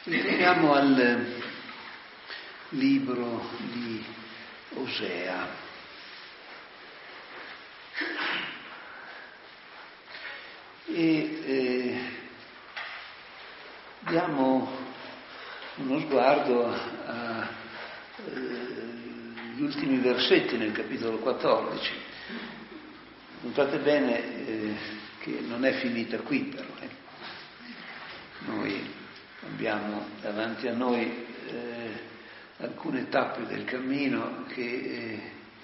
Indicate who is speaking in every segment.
Speaker 1: Ritorniamo al libro di Osea. E diamo uno sguardo agli ultimi versetti nel capitolo 14. Notate bene che non è finita qui però. Noi abbiamo davanti a noi alcune tappe del cammino che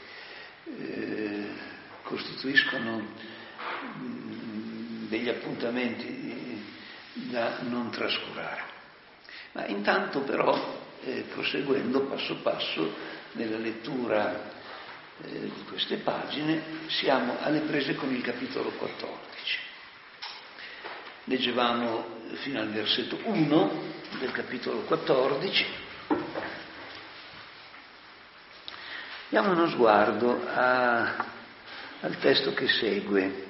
Speaker 1: costituiscono degli appuntamenti da non trascurare. Ma intanto però, proseguendo passo passo nella lettura di queste pagine, siamo alle prese con il capitolo 14. Leggevamo fino al versetto 1 del capitolo 14. Diamo uno sguardo al testo che segue.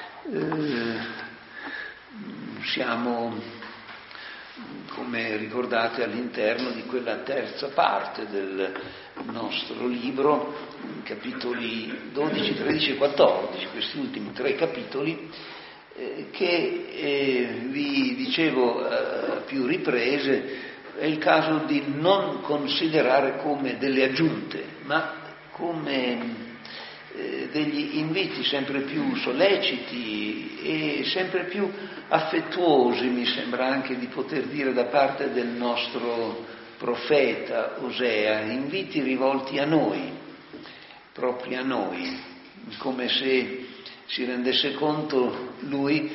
Speaker 1: Siamo, come ricordate, all'interno di quella terza parte del nostro libro, capitoli 12, 13 e 14, questi ultimi tre capitoli, che vi dicevo a più riprese è il caso di non considerare come delle aggiunte, ma come degli inviti sempre più solleciti e sempre più affettuosi, mi sembra anche di poter dire, da parte del nostro profeta Osea, inviti rivolti a noi, proprio a noi, come se si rendesse conto lui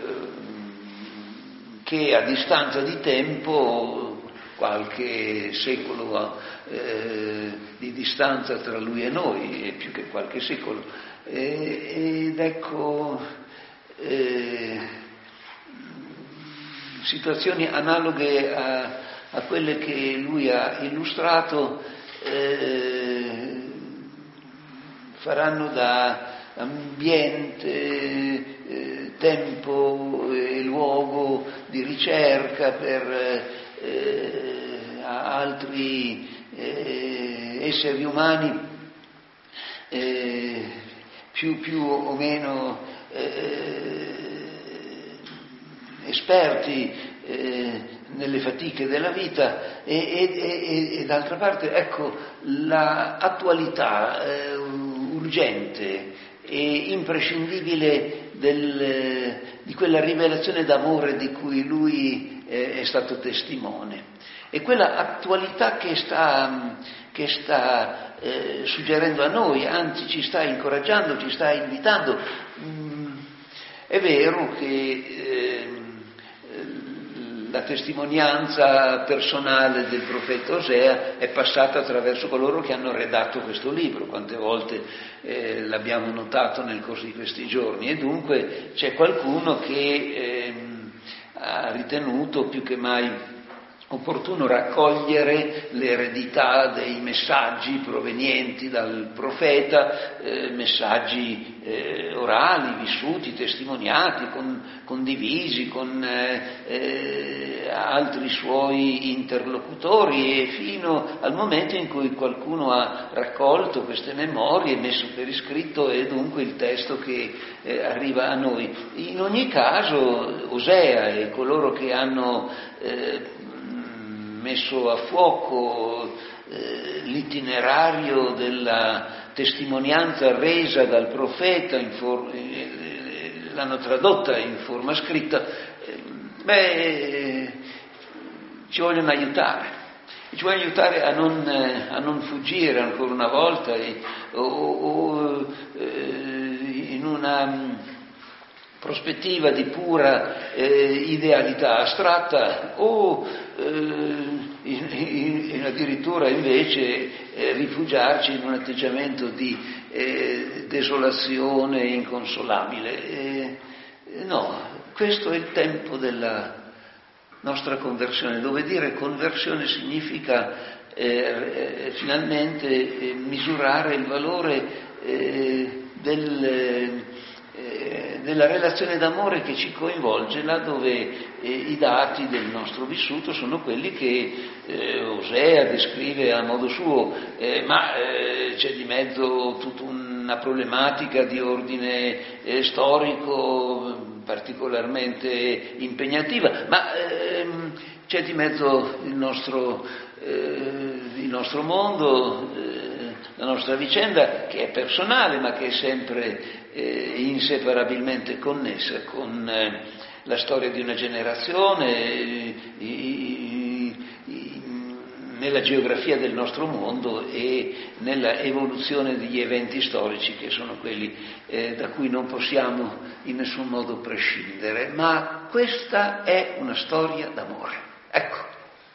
Speaker 1: che a distanza di tempo, qualche secolo di distanza tra lui e noi, e più che qualche secolo, ed ecco situazioni analoghe a quelle che lui ha illustrato faranno da ambiente, tempo e luogo di ricerca per altri esseri umani più o meno esperti nelle fatiche della vita e d'altra parte, ecco, l'attualità urgente e imprescindibile di quella rivelazione d'amore di cui lui è stato testimone. E quella attualità che sta suggerendo a noi, anzi ci sta incoraggiando, ci sta invitando. È vero che la testimonianza personale del profeta Osea è passata attraverso coloro che hanno redatto questo libro, quante volte l'abbiamo notato nel corso di questi giorni, e dunque c'è qualcuno che ha ritenuto più che mai opportuno raccogliere l'eredità dei messaggi provenienti dal profeta, messaggi orali, vissuti, testimoniati, condivisi con altri suoi interlocutori, e fino al momento in cui qualcuno ha raccolto queste memorie e messo per iscritto, e dunque il testo che arriva a noi. In ogni caso Osea e coloro che hanno messo a fuoco l'itinerario della testimonianza resa dal profeta, l'hanno tradotta in forma scritta, ci vogliono aiutare. Ci vogliono aiutare a non fuggire ancora una volta in una prospettiva di pura idealità astratta o addirittura invece rifugiarci in un atteggiamento di desolazione inconsolabile. No, questo è il tempo della nostra conversione, dove dire conversione significa finalmente misurare il valore nella relazione d'amore che ci coinvolge, là dove i dati del nostro vissuto sono quelli che Osea descrive a modo suo, ma c'è di mezzo tutta una problematica di ordine storico particolarmente impegnativa, ma c'è di mezzo il nostro mondo, la nostra vicenda, che è personale ma che è sempre inseparabilmente connessa con la storia di una generazione, nella geografia del nostro mondo e nella evoluzione degli eventi storici che sono quelli da cui non possiamo in nessun modo prescindere. Ma questa è una storia d'amore. Ecco.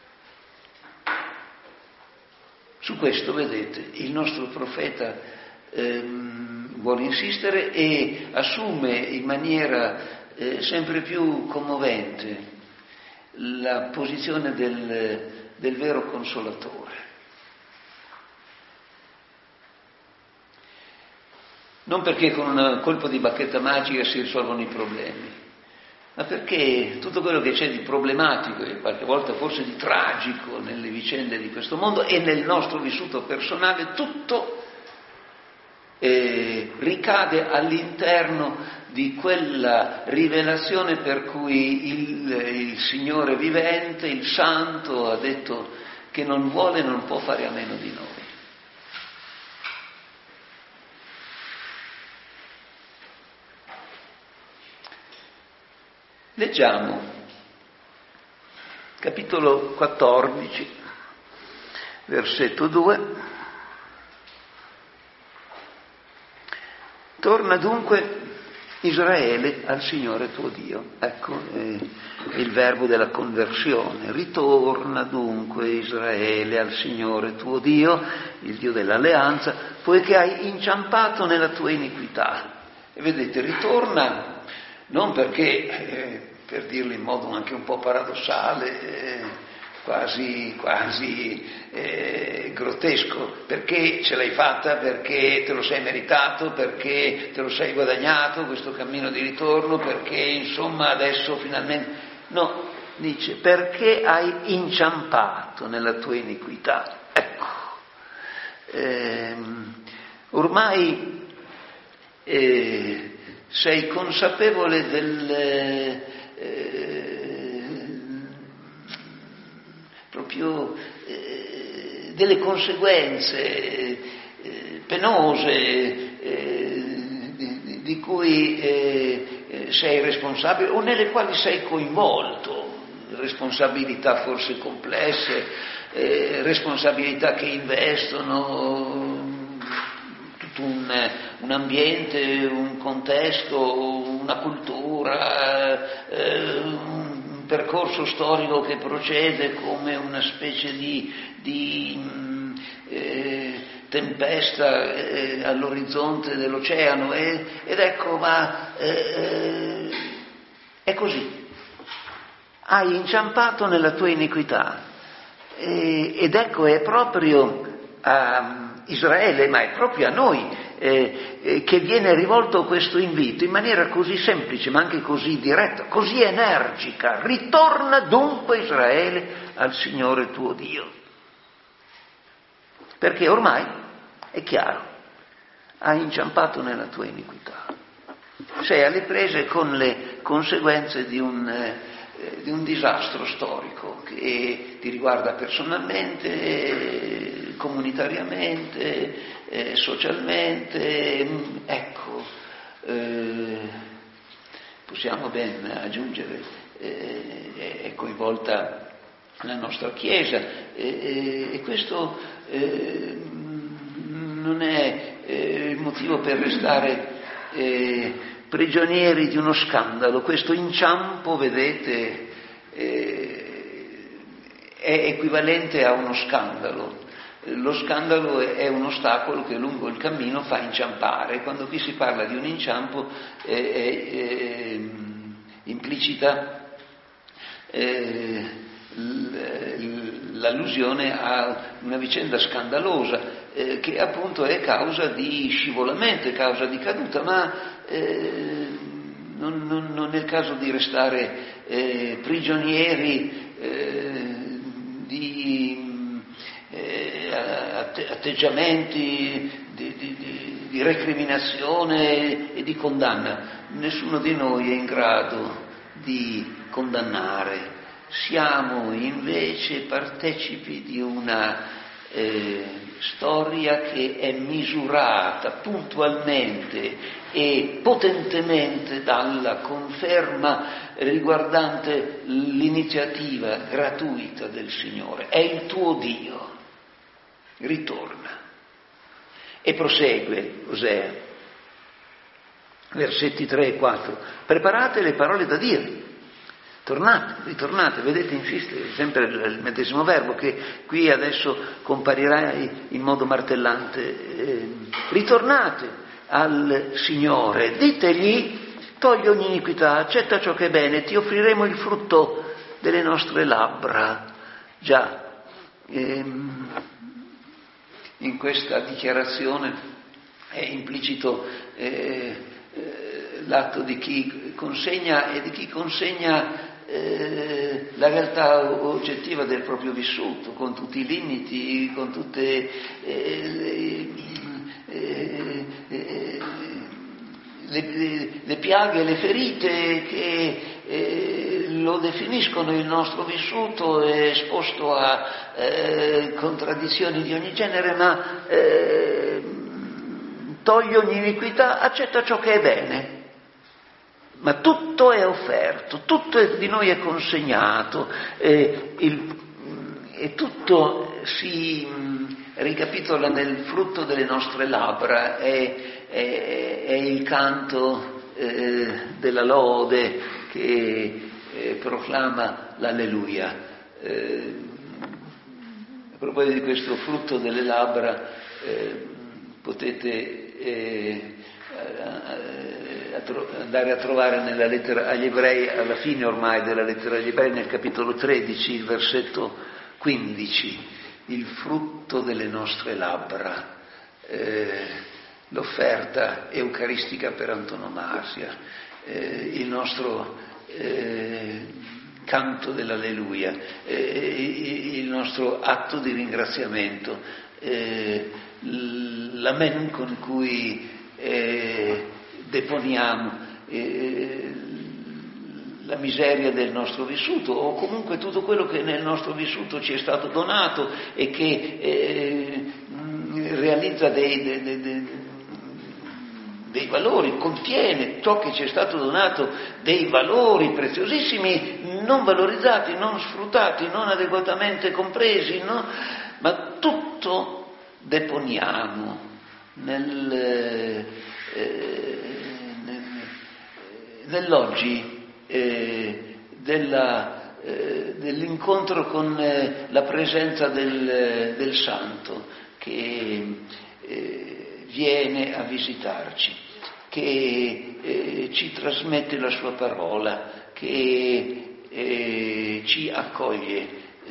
Speaker 1: Su questo, vedete, il nostro profeta vuole insistere e assume in maniera sempre più commovente la posizione del vero consolatore. Non perché con un colpo di bacchetta magica si risolvono i problemi, ma perché tutto quello che c'è di problematico e qualche volta forse di tragico nelle vicende di questo mondo e nel nostro vissuto personale, tutto ricade all'interno di quella rivelazione per cui il Signore vivente, il Santo, ha detto che non vuole e non può fare a meno di noi. Leggiamo capitolo 14, versetto 2. Torna dunque Israele al Signore tuo Dio. Ecco il verbo della conversione. Ritorna dunque Israele al Signore tuo Dio, il Dio dell'alleanza, poiché hai inciampato nella tua iniquità. E vedete, ritorna non perché, per dirlo in modo anche un po' paradossale, quasi grottesco, perché ce l'hai fatta, perché te lo sei meritato, perché te lo sei guadagnato questo cammino di ritorno, perché insomma adesso finalmente... No, dice perché hai inciampato nella tua iniquità. Ecco, ormai sei consapevole proprio delle conseguenze penose di cui sei responsabile o nelle quali sei coinvolto, responsabilità forse complesse, responsabilità che investono tutto un ambiente, un contesto, una cultura, un percorso storico che procede come una specie di tempesta all'orizzonte dell'oceano ed ecco, ma è così. Hai inciampato nella tua iniquità ed ecco, è proprio a Israele, ma è proprio a noi che viene rivolto questo invito in maniera così semplice ma anche così diretta, così energica. Ritorna dunque Israele al Signore tuo Dio, perché ormai è chiaro, hai inciampato nella tua iniquità, sei alle prese con le conseguenze di un disastro storico che ti riguarda personalmente, comunitariamente, socialmente. Ecco, possiamo ben aggiungere, è coinvolta la nostra Chiesa e questo non è il motivo per restare prigionieri di uno scandalo. Questo inciampo, vedete, è equivalente a uno scandalo. Lo scandalo è un ostacolo che lungo il cammino fa inciampare. Quando qui si parla di un inciampo è implicita l'allusione a una vicenda scandalosa che appunto è causa di scivolamento, è causa di caduta, ma non è il caso di restare prigionieri di atteggiamenti di recriminazione e di condanna. Nessuno di noi è in grado di condannare. Siamo invece partecipi di una storia che è misurata puntualmente e potentemente dalla conferma riguardante l'iniziativa gratuita del Signore. È il tuo Dio. Ritorna. E prosegue Osea, versetti 3 e 4. Preparate le parole da dire. Tornate, ritornate, vedete, insiste sempre il medesimo verbo che qui adesso comparirà in modo martellante. Ritornate al Signore, ditegli: togli ogni iniquità, accetta ciò che è bene, ti offriremo il frutto delle nostre labbra. Già, in questa dichiarazione è implicito l'atto di chi consegna e di chi consegna la realtà oggettiva del proprio vissuto, con tutti i limiti, con tutte le piaghe, le ferite che lo definiscono il nostro vissuto, è esposto a contraddizioni di ogni genere, ma toglie ogni iniquità, accetta ciò che è bene. Ma tutto è offerto, tutto di noi è consegnato, e tutto si ricapitola nel frutto delle nostre labbra, è il canto della lode che proclama l'alleluia. A proposito di questo frutto delle labbra, potete andare a trovare nella lettera agli Ebrei, alla fine ormai della lettera agli Ebrei, nel capitolo 13, il versetto 15, il frutto delle nostre labbra, l'offerta eucaristica per antonomasia, il nostro canto dell'alleluia, il nostro atto di ringraziamento, l'amen con cui deponiamo la miseria del nostro vissuto, o comunque tutto quello che nel nostro vissuto ci è stato donato e che realizza dei valori, contiene ciò che ci è stato donato, dei valori preziosissimi, non valorizzati, non sfruttati, non adeguatamente compresi, no? Ma tutto deponiamo nell'oggi dell'incontro con la presenza del Santo che viene a visitarci, che ci trasmette la sua parola, che ci accoglie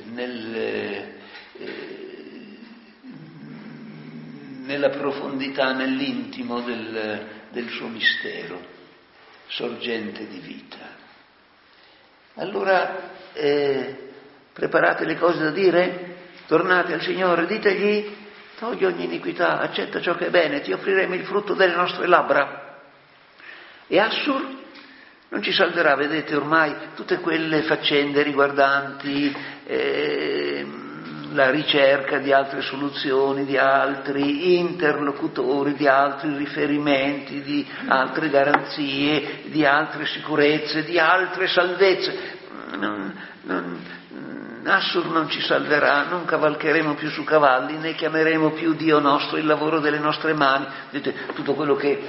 Speaker 1: nella profondità, nell'intimo del suo mistero, sorgente di vita. Allora, preparate le cose da dire, tornate al Signore, ditegli: togli ogni iniquità, accetta ciò che è bene, ti offriremo il frutto delle nostre labbra. E Assur non ci salverà, vedete ormai tutte quelle faccende riguardanti la ricerca di altre soluzioni, di altri interlocutori, di altri riferimenti, di altre garanzie, di altre sicurezze, di altre salvezze. Assur non ci salverà, non cavalcheremo più su cavalli, né chiameremo più Dio nostro il lavoro delle nostre mani. Vedete, tutto quello che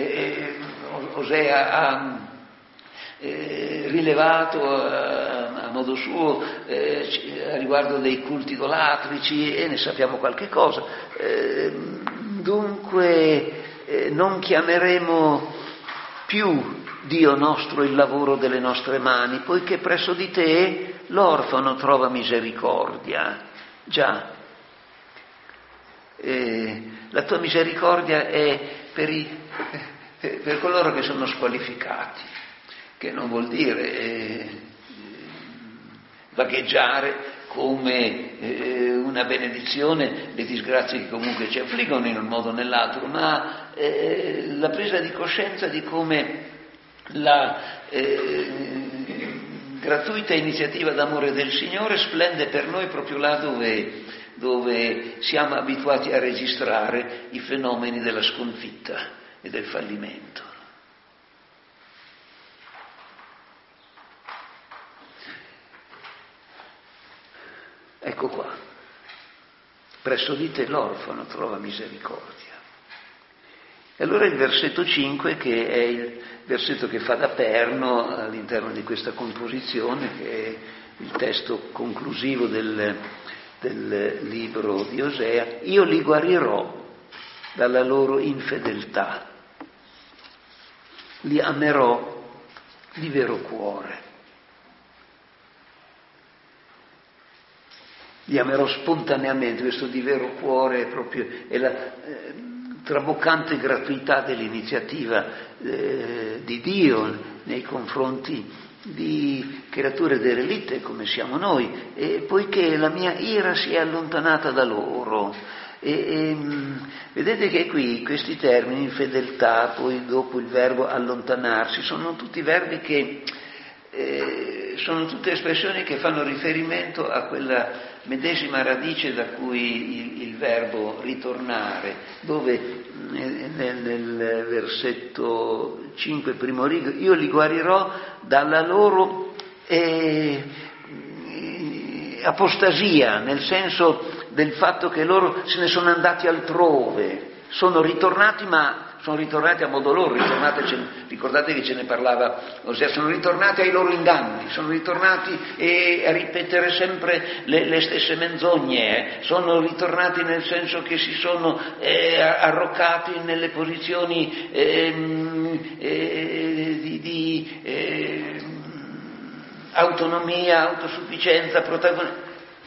Speaker 1: Osea ha rilevato a modo suo a riguardo dei culti idolatrici, e ne sappiamo qualche cosa. Dunque non chiameremo più Dio nostro il lavoro delle nostre mani, poiché presso di te l'orfano trova misericordia. Già, la tua misericordia è per coloro che sono squalificati, che non vuol dire vagheggiare come una benedizione le disgrazie che comunque ci affliggono in un modo o nell'altro, ma la presa di coscienza di come la gratuita iniziativa d'amore del Signore splende per noi proprio là dove siamo abituati a registrare i fenomeni della sconfitta e del fallimento. Ecco qua, presso di te l'orfano trova misericordia. E allora il versetto 5, che è il versetto che fa da perno all'interno di questa composizione, che è il testo conclusivo del libro di Osea: io li guarirò dalla loro infedeltà, li amerò di vero cuore. Li amerò spontaneamente, questo di vero cuore è la traboccante gratuità dell'iniziativa di Dio nei confronti di creature derelitte come siamo noi, e poiché la mia ira si è allontanata da loro. Vedete che qui questi termini, infedeltà, poi dopo il verbo allontanarsi, sono tutti verbi che sono tutte espressioni che fanno riferimento a quella medesima radice da cui il verbo ritornare, dove nel versetto 5, primo rigo, io li guarirò dalla loro apostasia, nel senso del fatto che loro se ne sono andati altrove, sono ritornati, ma sono ritornati a modo loro, ricordate che ce ne parlava Osea, sono ritornati ai loro inganni, sono ritornati a ripetere sempre le stesse menzogne, sono ritornati nel senso che si sono arroccati nelle posizioni di autonomia, autosufficienza, protagonismo.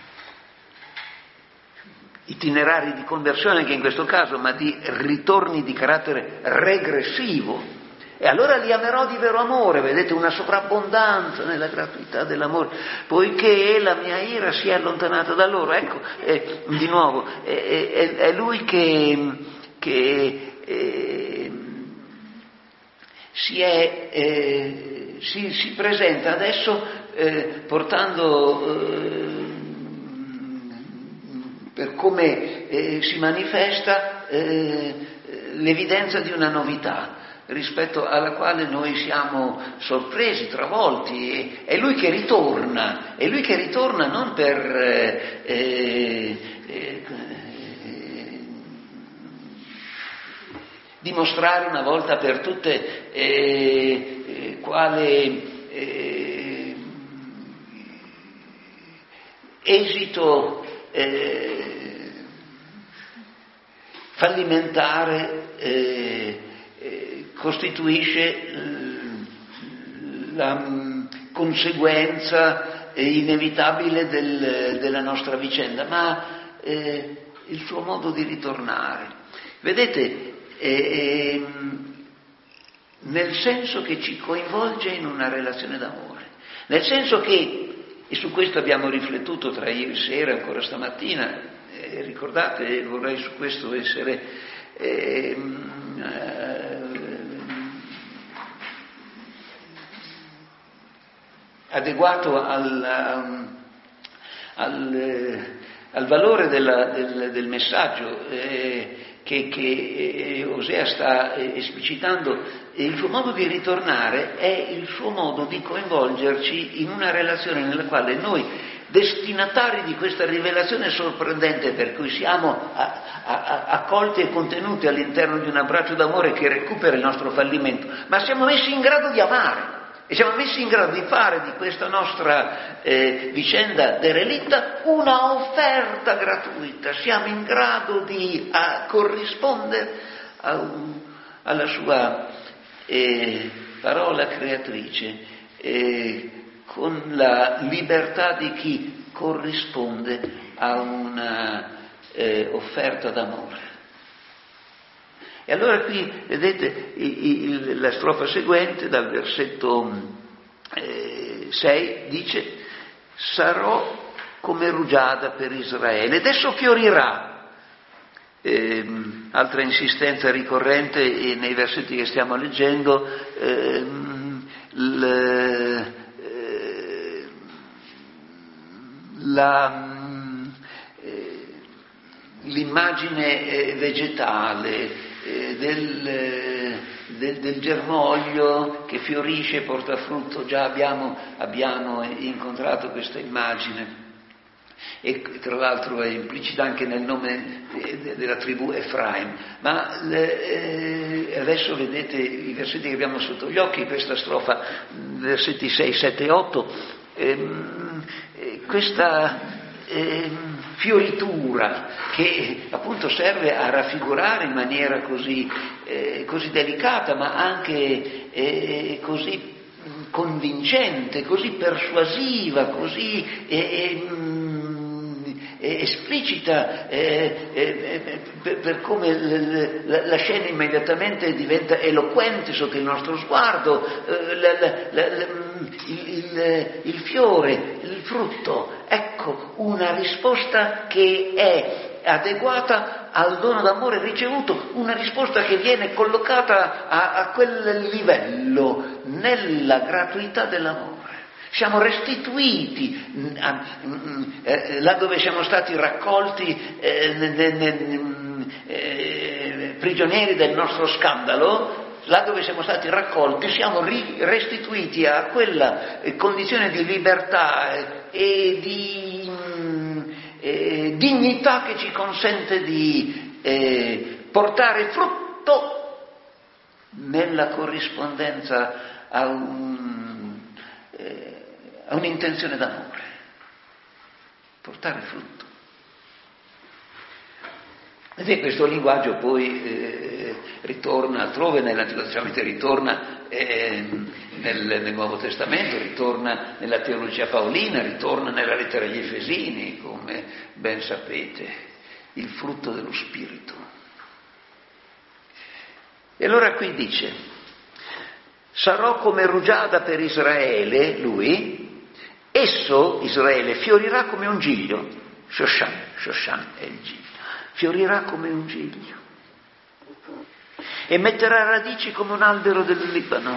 Speaker 1: Itinerari di conversione anche in questo caso, ma di ritorni di carattere regressivo. E allora li amerò di vero amore, vedete, una sovrabbondanza nella gratuità dell'amore, poiché la mia ira si è allontanata da loro. Ecco, di nuovo, è lui che si presenta adesso portando per come si manifesta l'evidenza di una novità rispetto alla quale noi siamo sorpresi, travolti. È lui che ritorna non per dimostrare una volta per tutte quale esito fallimentare costituisce la conseguenza inevitabile della nostra vicenda, ma il suo modo di ritornare. Vedete, nel senso che ci coinvolge in una relazione d'amore, nel senso che, e su questo abbiamo riflettuto tra ieri sera e ancora stamattina, ricordate, vorrei su questo essere adeguato al valore del messaggio che Osea sta esplicitando. Il suo modo di ritornare è il suo modo di coinvolgerci in una relazione nella quale noi, destinatari di questa rivelazione sorprendente per cui siamo accolti e contenuti all'interno di un abbraccio d'amore che recupera il nostro fallimento, ma siamo messi in grado di amare e siamo messi in grado di fare di questa nostra vicenda derelitta una offerta gratuita. Siamo in grado di corrispondere alla sua parola creatrice con la libertà di chi corrisponde a una offerta d'amore. E allora qui, vedete, la strofa seguente, dal versetto 6, dice: sarò come rugiada per Israele, ed esso fiorirà. Altra insistenza ricorrente nei versetti che stiamo leggendo, l'immagine vegetale del germoglio che fiorisce e porta frutto. Già abbiamo incontrato questa immagine, e tra l'altro è implicita anche nel nome della tribù Efraim. Ma adesso vedete i versetti che abbiamo sotto gli occhi, questa strofa, versetti 6, 7 e 8, questa fioritura che appunto serve a raffigurare in maniera così delicata, ma anche così convincente, così persuasiva, così esplicita, per come la scena immediatamente diventa eloquente sotto il nostro sguardo, il fiore, il frutto. Ecco una risposta che è adeguata al dono d'amore ricevuto, una risposta che viene collocata a quel livello, nella gratuità dell'amore. Siamo restituiti là dove siamo stati raccolti prigionieri del nostro scandalo. Là dove siamo stati raccolti siamo restituiti a quella condizione di libertà e di dignità che ci consente di portare frutto nella corrispondenza a un'intenzione d'amore. Portare frutto. E questo linguaggio poi ritorna altrove nell'Antico Testamento, ritorna nel Nuovo Testamento, ritorna nella teologia paolina, ritorna nella lettera agli Efesini, come ben sapete, il frutto dello Spirito. E allora qui dice: sarò come rugiada per Israele, lui, esso, Israele, fiorirà come un giglio. Shoshan è il giglio. Fiorirà come un giglio e metterà radici come un albero del Libano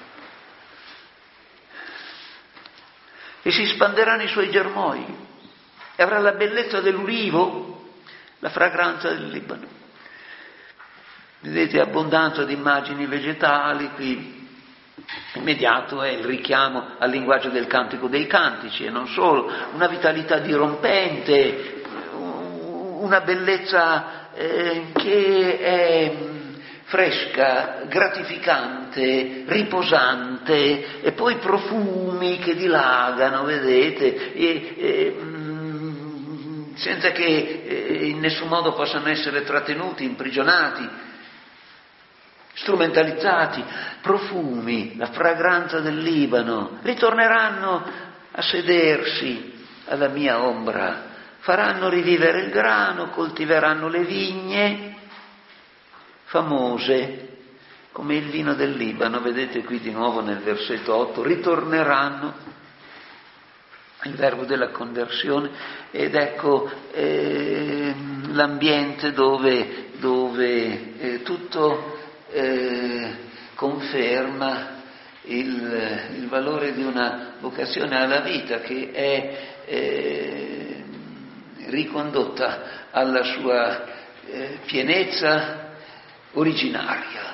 Speaker 1: e si spanderanno i suoi germogli e avrà la bellezza dell'ulivo, la fragranza del Libano. Vedete, abbondanza di immagini vegetali. Qui immediato è il richiamo al linguaggio del Cantico dei Cantici, e non solo, una vitalità dirompente, una bellezza che è fresca, gratificante, riposante, e poi profumi che dilagano, vedete, senza che in nessun modo possano essere trattenuti, imprigionati, strumentalizzati. Profumi, la fragranza del Libano, ritorneranno a sedersi alla mia ombra. Faranno rivivere il grano, coltiveranno le vigne, famose come il vino del Libano. Vedete qui di nuovo nel versetto 8, ritorneranno, il verbo della conversione, ed ecco l'ambiente dove tutto conferma il valore di una vocazione alla vita che è ricondotta alla sua pienezza originaria.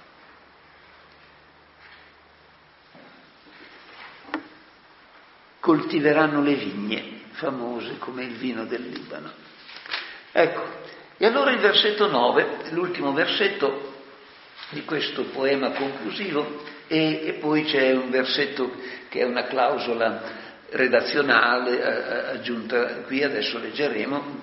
Speaker 1: Coltiveranno le vigne, famose come il vino del Libano. Ecco, e allora il versetto 9, l'ultimo versetto di questo poema conclusivo, e poi c'è un versetto che è una clausola redazionale aggiunta qui. Adesso leggeremo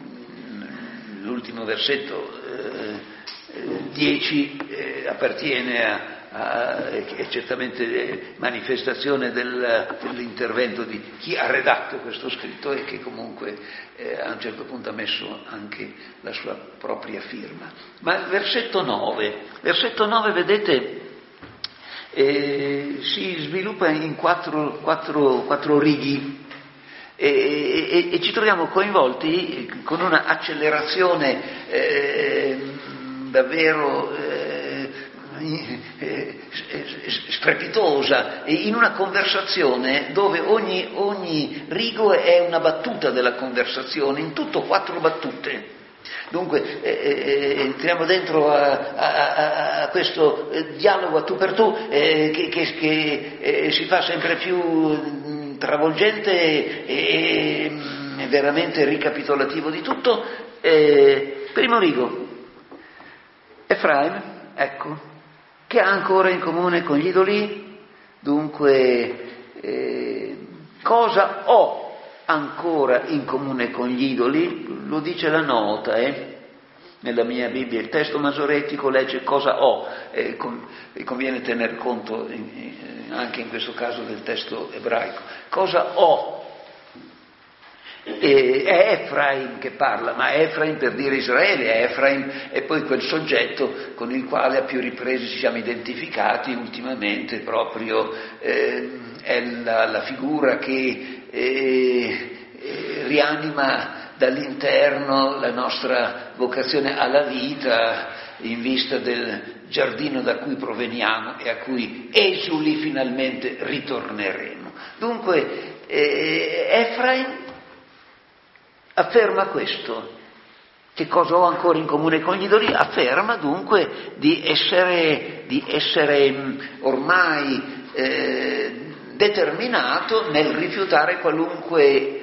Speaker 1: l'ultimo versetto 10, appartiene è certamente manifestazione dell'intervento di chi ha redatto questo scritto e che comunque a un certo punto ha messo anche la sua propria firma. Ma il versetto 9, vedete, si sviluppa in quattro righi e ci troviamo coinvolti con una accelerazione davvero strepitosa, in una conversazione dove ogni rigo è una battuta della conversazione, in tutto 4 battute. Dunque entriamo dentro a questo dialogo a tu per tu che si fa sempre più travolgente e veramente ricapitolativo di tutto. Primo rigo, Efraim, ecco, che ha ancora in comune con gli idoli? Dunque, cosa ho ancora in comune con gli idoli? Lo dice la nota, nella mia Bibbia il testo masoretico legge cosa ho, e conviene tener conto anche in questo caso del testo ebraico. Cosa ho? È Efraim che parla, ma è Efraim per dire Israele, è Efraim è poi quel soggetto con il quale a più riprese ci siamo identificati ultimamente, proprio è la figura che rianima dall'interno la nostra vocazione alla vita in vista del giardino da cui proveniamo e a cui esuli finalmente ritorneremo. Dunque Efraim afferma questo. Che cosa ho ancora in comune con gli idoli? Afferma dunque di essere ormai determinato nel rifiutare qualunque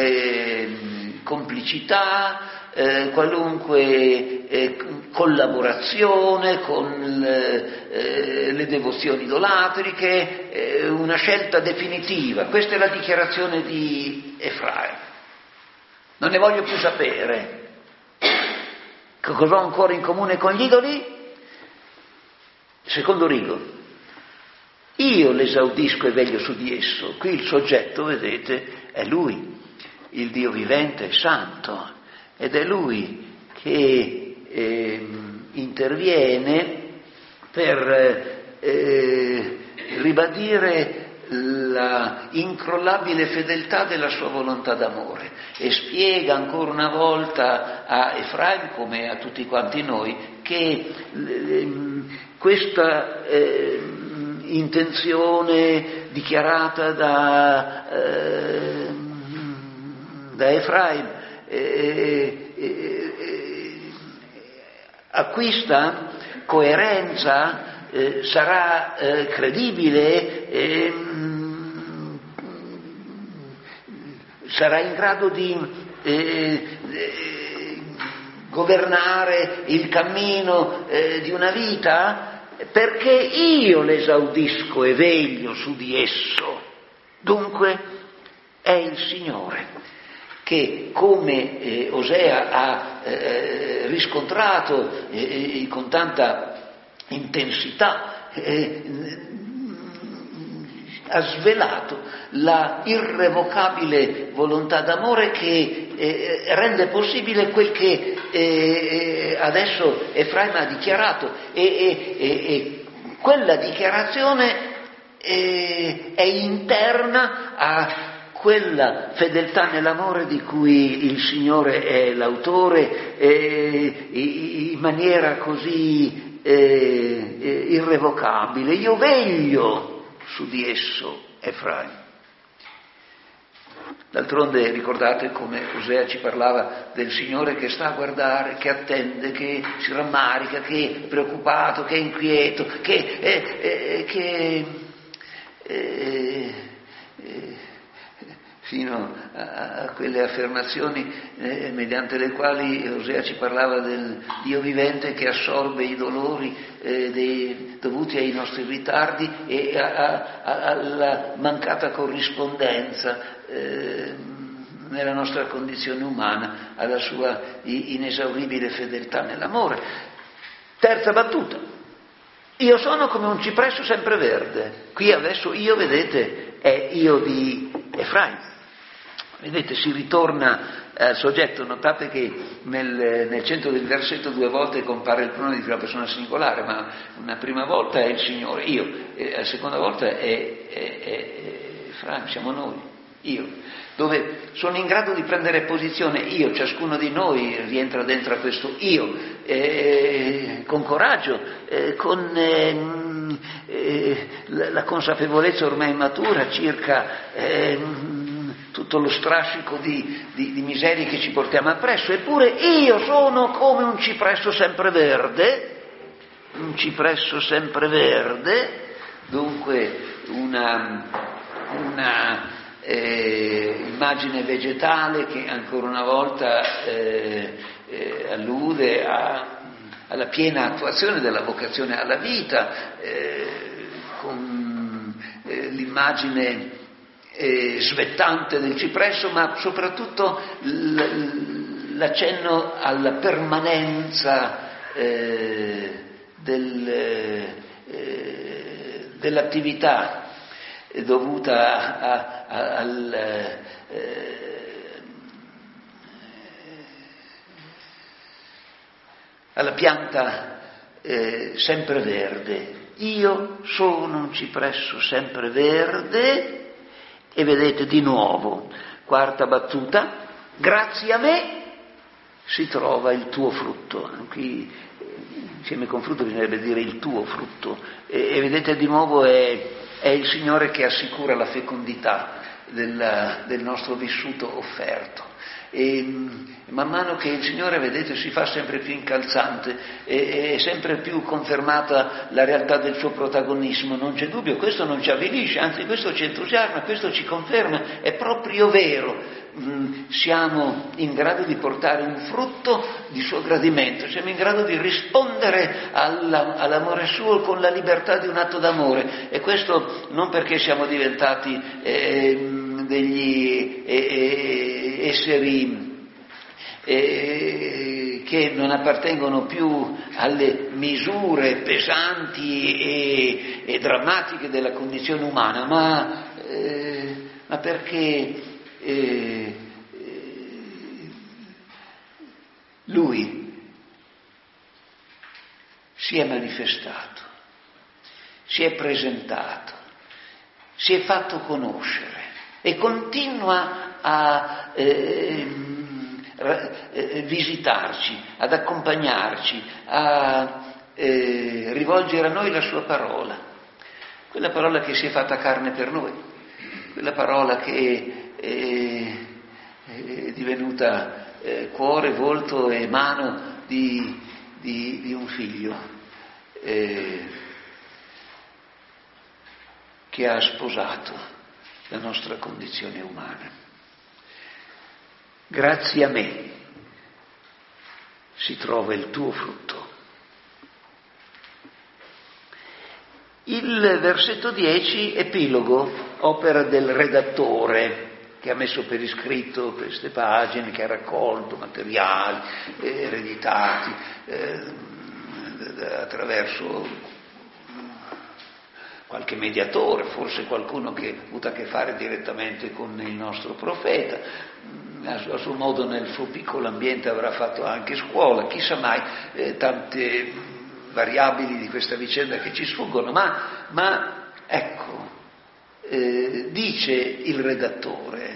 Speaker 1: complicità, qualunque collaborazione con le devozioni idolatriche, una scelta definitiva. Questa è la dichiarazione di Efraim. Non ne voglio più sapere. Che cosa ho ancora in comune con gli idoli? Secondo rigo. Io l'esaudisco e veglio su di esso. Qui il soggetto, vedete, è Lui, il Dio vivente e santo. Ed è Lui che interviene per ribadire la incrollabile fedeltà della sua volontà d'amore e spiega ancora una volta a Efraim, come a tutti quanti noi, che questa intenzione dichiarata da Efraim acquista coerenza, sarà credibile, sarà in grado di governare il cammino di una vita, perché io l'esaudisco e veglio su di esso. Dunque è il Signore che, come Osea ha riscontrato con tanta intensità, ha svelato la irrevocabile volontà d'amore che rende possibile quel che adesso Efraim ha dichiarato e quella dichiarazione è interna a quella fedeltà nell'amore di cui il Signore è l'autore in maniera così irrevocabile. Io veglio su di esso, Efraim. D'altronde ricordate come Osea ci parlava del Signore che sta a guardare, che attende, che si rammarica, che è preoccupato, che è inquieto, che fino a quelle affermazioni mediante le quali Osea ci parlava del Dio vivente che assorbe i dolori dovuti ai nostri ritardi e alla mancata corrispondenza nella nostra condizione umana alla sua inesauribile fedeltà nell'amore. Terza battuta. Io sono come un cipresso sempreverde. Qui adesso io, vedete, è io di Efraim. Vedete, si ritorna al soggetto, notate che nel centro del versetto 2 volte compare il pronome di prima persona singolare, ma una prima volta è il Signore, io, e la seconda volta è Efraim, siamo noi, io, dove sono in grado di prendere posizione io, ciascuno di noi rientra dentro a questo io, con coraggio, con la consapevolezza ormai matura circa tutto lo strascico di miserie che ci portiamo appresso, eppure io sono come un cipresso sempreverde, dunque una immagine vegetale che ancora una volta allude alla piena attuazione della vocazione alla vita, con l'immagine svettante del cipresso, ma soprattutto l'accenno alla permanenza dell'attività dovuta alla pianta sempreverde. Io sono un cipresso sempreverde. E vedete di nuovo, quarta battuta, grazie a me si trova il tuo frutto. Qui insieme con frutto bisognerebbe dire il tuo frutto. E vedete di nuovo è il Signore che assicura la fecondità del nostro vissuto offerto. E man mano che il Signore, vedete, si fa sempre più incalzante e sempre più confermata la realtà del suo protagonismo, non c'è dubbio, questo non ci avvilisce, anzi questo ci entusiasma, questo ci conferma, è proprio vero, siamo in grado di portare un frutto di suo gradimento, siamo in grado di rispondere all'amore suo con la libertà di un atto d'amore, e questo non perché siamo diventati degli esseri che non appartengono più alle misure pesanti e drammatiche della condizione umana, ma perché Lui si è manifestato, si è presentato, si è fatto conoscere e continua a visitarci, ad accompagnarci, a rivolgere a noi la sua parola, quella parola che si è fatta carne per noi, quella parola che è divenuta cuore, volto e mano di un figlio che ha sposato la nostra condizione umana. Grazie a me si trova il tuo frutto. Il versetto 10, epilogo, opera del redattore che ha messo per iscritto queste pagine, che ha raccolto materiali ereditati attraverso qualche mediatore, forse qualcuno che ha avuto a che fare direttamente con il nostro profeta, a suo modo nel suo piccolo ambiente avrà fatto anche scuola, chissà mai, tante variabili di questa vicenda che ci sfuggono, ma ecco, dice il redattore,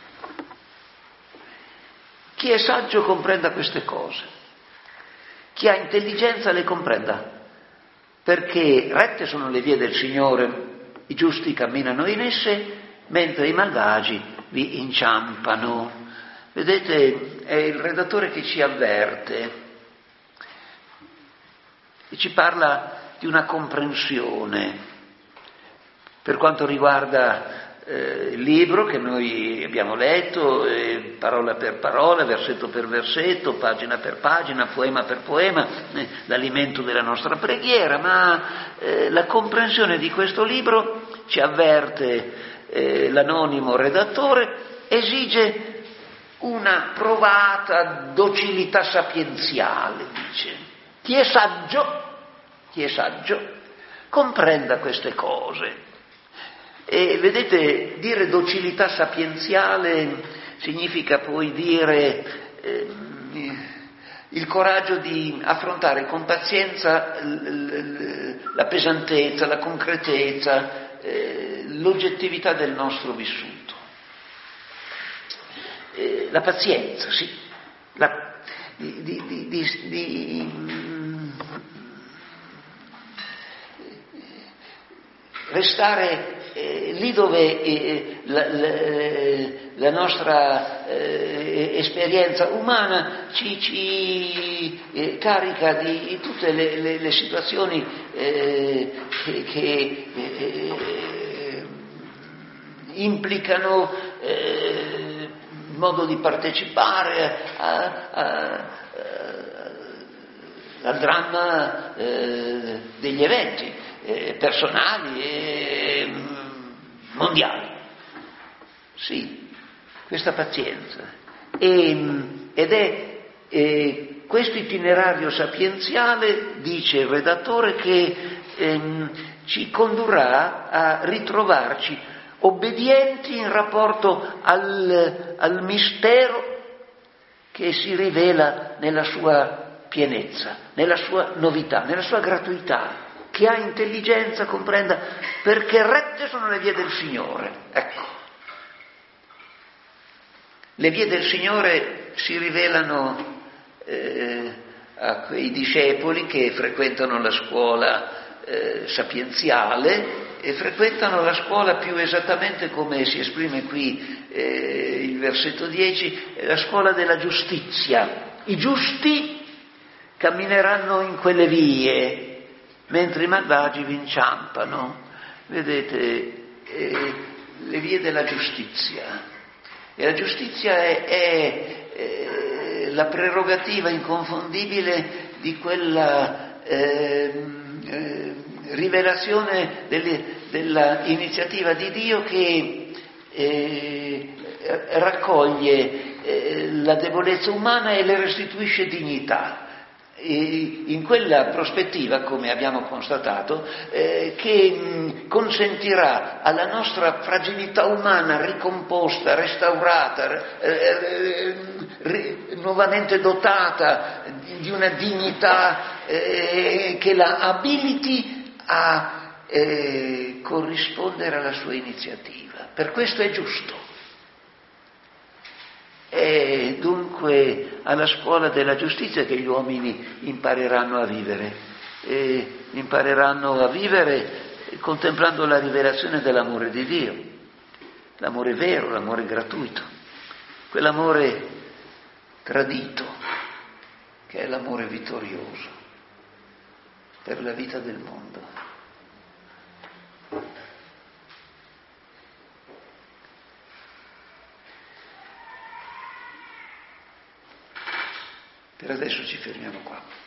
Speaker 1: chi è saggio comprenda queste cose, chi ha intelligenza le comprenda, perché rette sono le vie del Signore, i giusti camminano in esse, mentre i malvagi vi inciampano. Vedete, è il redattore che ci avverte e ci parla di una comprensione per quanto riguarda il libro che noi abbiamo letto, parola per parola, versetto per versetto, pagina per pagina, poema per poema, l'alimento della nostra preghiera, ma la comprensione di questo libro, ci avverte l'anonimo redattore, esige una provata docilità sapienziale, dice. Chi è saggio comprenda queste cose. E vedete, dire docilità sapienziale significa poi dire il coraggio di affrontare con pazienza la pesantezza, la concretezza, l'oggettività del nostro vissuto. La pazienza, sì, restare lì dove la nostra esperienza umana ci carica di tutte le situazioni che implicano il modo di partecipare al dramma degli eventi personali e mondiali. Sì, questa pazienza. Ed è questo itinerario sapienziale, dice il redattore, che ci condurrà a ritrovarci obbedienti in rapporto al mistero che si rivela nella sua pienezza, nella sua novità, nella sua gratuità. Chi ha intelligenza comprenda perché rette sono le vie del Signore. Ecco. Le vie del Signore si rivelano a quei discepoli che frequentano la scuola sapienziale e frequentano la scuola più esattamente come si esprime qui il versetto 10, la scuola della giustizia. I giusti cammineranno in quelle vie, mentre i malvagi vi inciampano. Vedete, le vie della giustizia. E la giustizia è la prerogativa inconfondibile di quella rivelazione della iniziativa di Dio che raccoglie la debolezza umana e le restituisce dignità. In quella prospettiva, come abbiamo constatato, che consentirà alla nostra fragilità umana ricomposta, restaurata, nuovamente dotata di una dignità che la abiliti a corrispondere alla sua iniziativa. Per questo è giusto. È dunque alla scuola della giustizia che gli uomini impareranno a vivere contemplando la rivelazione dell'amore di Dio, l'amore vero, l'amore gratuito, quell'amore tradito che è l'amore vittorioso per la vita del mondo. Per adesso ci fermiamo qua.